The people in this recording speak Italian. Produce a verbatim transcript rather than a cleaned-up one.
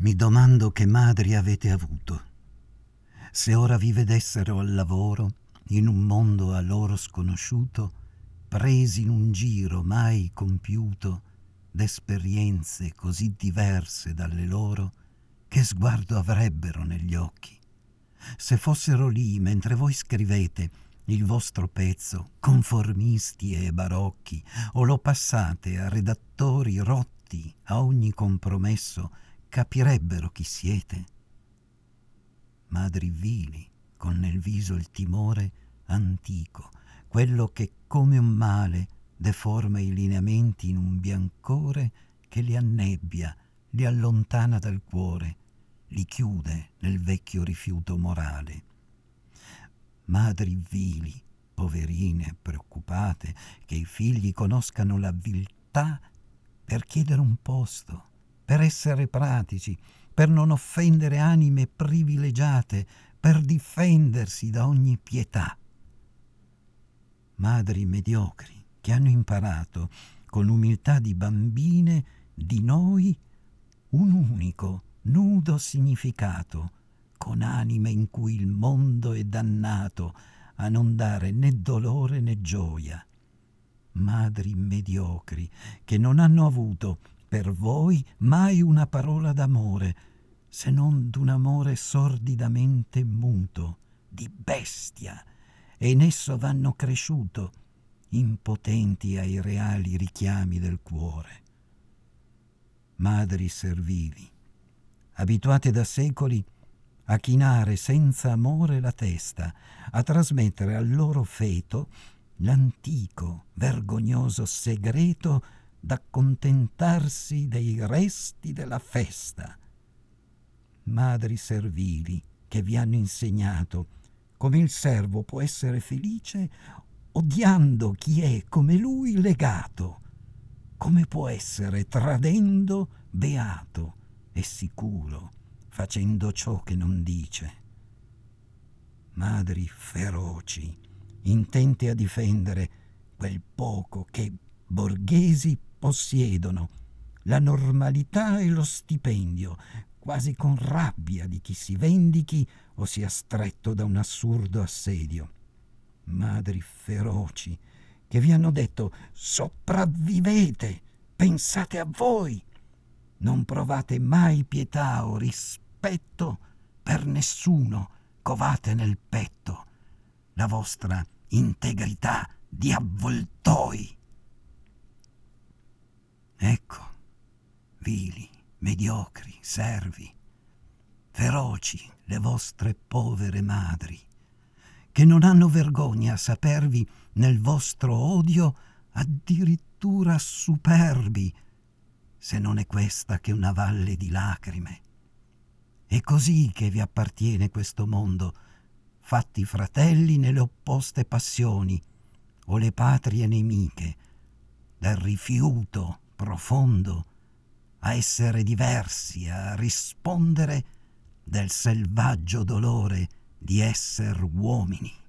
Mi domando che madri avete avuto. Se ora vi vedessero al lavoro, in un mondo a loro sconosciuto, presi in un giro mai compiuto d'esperienze così diverse dalle loro, che sguardo avrebbero negli occhi? Se fossero lì mentre voi scrivete il vostro pezzo, conformisti e barocchi, o lo passate a redattori rotti a ogni compromesso, capirebbero chi siete? Madri vili, con nel viso il timore antico, quello che come un male deforma i lineamenti in un biancore che li annebbia, li allontana dal cuore, li chiude nel vecchio rifiuto morale. Madri vili, poverine, preoccupate, che i figli conoscano la viltà per chiedere un posto, per essere pratici, per non offendere anime privilegiate, per difendersi da ogni pietà. Madri mediocri che hanno imparato, con umiltà di bambine, di noi un unico, nudo significato, con anime in cui il mondo è dannato a non dare né dolore né gioia. Madri mediocri che non hanno avuto per voi mai una parola d'amore, se non d'un amore sordidamente muto, di bestia, e in esso vanno cresciuto, impotenti ai reali richiami del cuore. Madri servili, abituate da secoli a chinare senza amore la testa, a trasmettere al loro feto l'antico, vergognoso segreto d'accontentarsi dei resti della festa. Madri servili che vi hanno insegnato come il servo può essere felice odiando chi è come lui legato, come può essere tradendo beato e sicuro, facendo ciò che non dice. Madri feroci, intente a difendere quel poco che borghesi possiedono, la normalità e lo stipendio, quasi con rabbia di chi si vendichi o sia stretto da un assurdo assedio. Madri feroci che vi hanno detto sopravvivete, pensate a voi, non provate mai pietà o rispetto per nessuno, covate nel petto la vostra integrità di avvoltoi. Ecco, vili, mediocri, servi, feroci le vostre povere madri, che non hanno vergogna a sapervi nel vostro odio addirittura superbi, se non è questa che una valle di lacrime. È così che vi appartiene questo mondo, fatti fratelli nelle opposte passioni, o le patrie nemiche, dal rifiuto profondo a essere diversi, a rispondere del selvaggio dolore di esser uomini.